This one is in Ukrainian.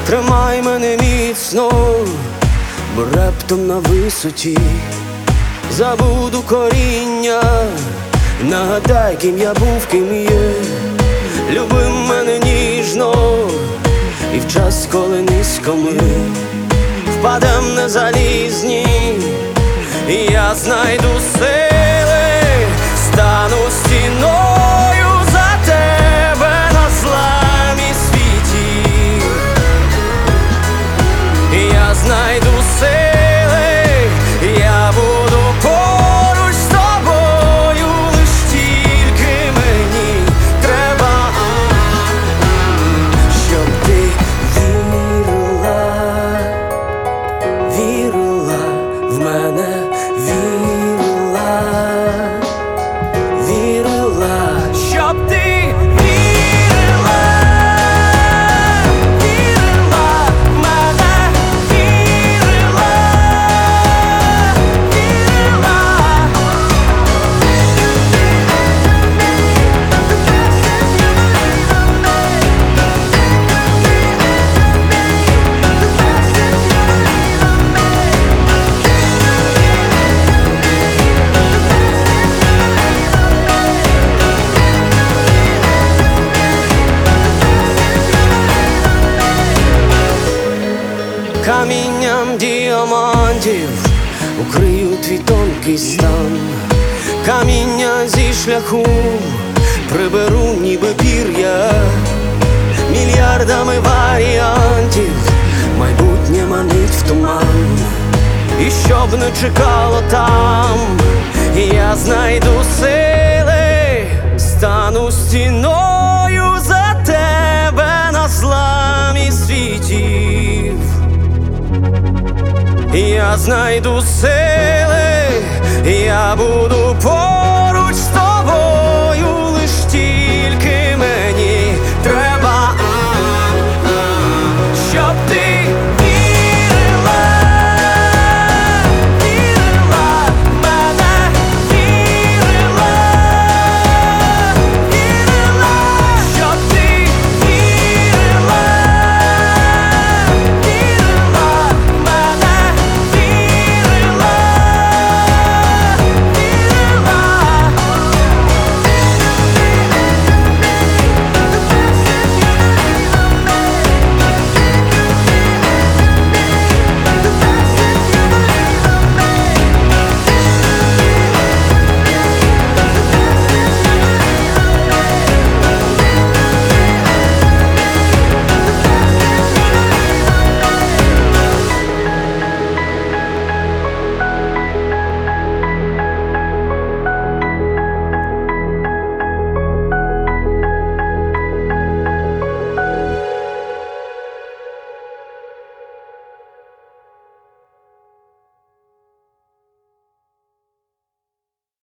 Тримай мене міцно, бо раптом на висоті забуду коріння. Нагадай, ким я був, ким є. Люби мене ніжно, і в час, коли низько ми впадем на залізні, і я знайду сили, стану стіною за тебе на зламі світі. І я знайду сили, я буду поруч з тобою, лиш тільки мені треба, щоб ти вірила, вірила в мене, вірила, вірила, щоб ти вірила, вірила в мене, вірила, вірила. Камінням діамантів укрию твій тонкий стан, каміння зі шляху приберу, ніби пір'я, мільярдами варіантів майбутнє манить в туман. І щоб не чекало там, я знайду сили, стану стіною за тебе на зламі світів. Я знайду сили, я буду поруч.